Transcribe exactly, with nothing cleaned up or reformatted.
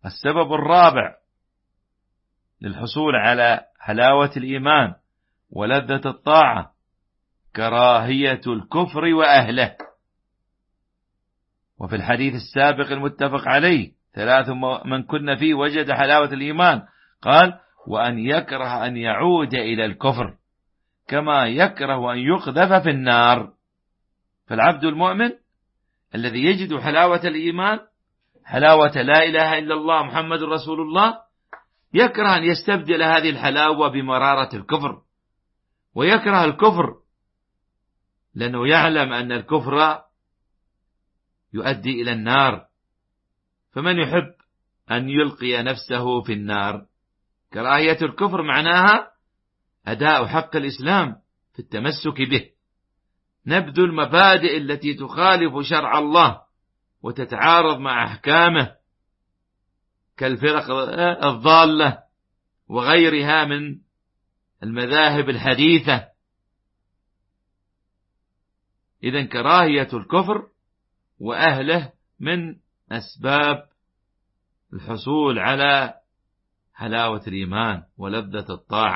السبب الرابع للحصول على حلاوة الإيمان ولذة الطاعة كراهية الكفر وأهله. وفي الحديث السابق المتفق عليه ثلاث من كن فيه وجد حلاوة الإيمان، قال: وأن يكره أن يعود إلى الكفر كما يكره أن يقذف في النار. فالعبد المؤمن الذي يجد حلاوة الإيمان، حلاوة لا إله إلا الله محمد رسول الله، يكره أن يستبدل هذه الحلاوة بمرارة الكفر، ويكره الكفر لأنه يعلم أن الكفر يؤدي إلى النار. فمن يحب أن يلقي نفسه في النار؟ كراهية الكفر معناها أداء حق الإسلام في التمسك به، نبذ المبادئ التي تخالف شرع الله وتتعارض مع أحكامه كالفرق الضالة وغيرها من المذاهب الحديثة. إذن كراهية الكفر وأهله من أسباب الحصول على حلاوة الإيمان ولذة الطاعة.